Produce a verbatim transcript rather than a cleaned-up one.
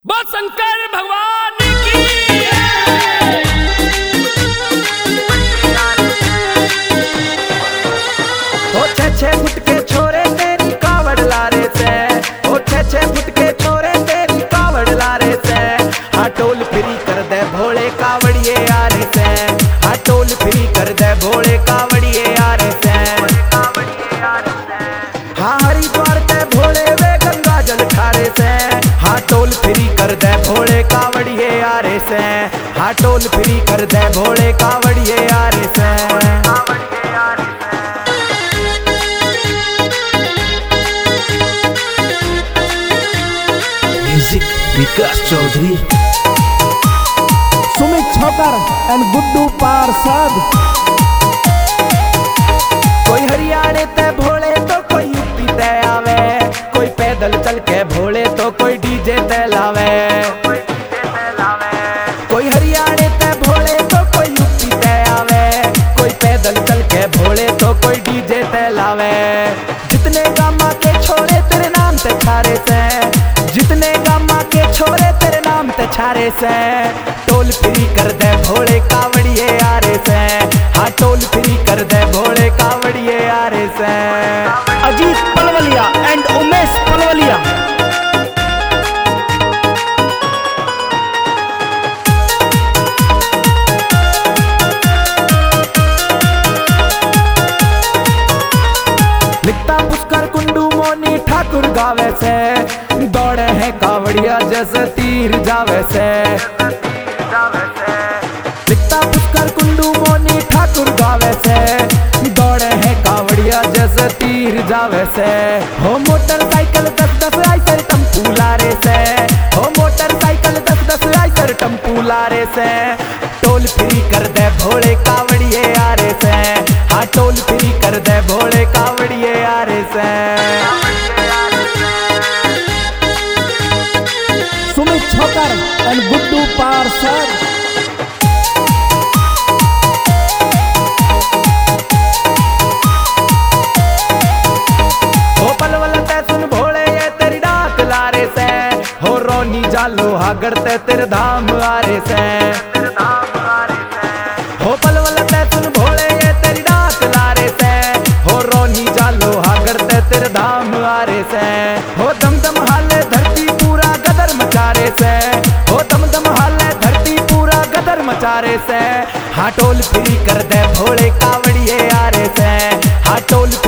बोल शंकर भगवान की। ओ छे छे फुट के छोरे तेरी कावड़ लारे से, ओ छे छे फुट के छोरे तेरी कावड़ लारे से। हाँ टोल फ्री कर दे भोले कावड़िए यारे से, हाँ टोल फ्री कर दे भोले कावड़िए यारे से। हाँ हरिद्वार ते भोले वे गंगा जल खारे से। हाँ टोल फ्री कर दे भोले कावड़िए यारे से, हाँ टोल फ्री कर दे भोले कावड़िए यारे से। म्यूजिक विकास चौधरी, सुमित छोकर एंड गुड्डू पार्षद। कोई हरियाणे ते भोले तो कोई यूपी ते आवे, कोई पैदल चल के भोले तो कोई डीजे ते लावे। कोई हरियाणे ते भोले तो कोई यूपी ते आवे, कोई पैदल चल के भोले तो कोई डीजे ते लावे। जितने गामा के छोरे तेरे नाम ते छारे से, जितने गामा के छोरे तेरे नाम ते छारे से। टोल फ्री कर दे भोले कावड़िए यारे से, हाँ टोल फ्री कर दे भोले कावड़िए यारे से। अजीत पलवलिया एंड उमेश पलवलिया। लिखता पुष्कर कुंडू मोनी ठाकुर गावे से, दौड़े हैं कावड़िया जैसे तीर जावे से। लिखता पुष्कर कुंडू मोनी ठाकुर गावे से, दौड़े हैं कावड़िया जैसे तीर जावे से। हो मोटरसाइकिल दस दस आइसर टम्पू लारे से, हो मोटरसाइकिल दस दस आइसर टम्पू लारे से। टोल फ्री कर दे भोले कावड़िए यारे से, हाँ टोल फ्री कर दे भोले कावड़िए यारे से। सुमित छोकर एंड गुड्डू पार्षद। हो पलवल ते सुन भोले ये तेरी डाक लारे से, हो रोनी जालो हागड़ ते तेरे धाम आरे से। हो पलवल ते सुन भोले ये तेरी डाक लारे से, हो रोनी जालो हागड़ ते तेरे धाम आरे से। हो दम दम हाले धरती पूरा गदर मचारे से, हो दम दम हाले धरती पूरा गदर मचारे से। हाँ टोल फ्री कर दे भोले कावड़िए यारे से, हाँ टोल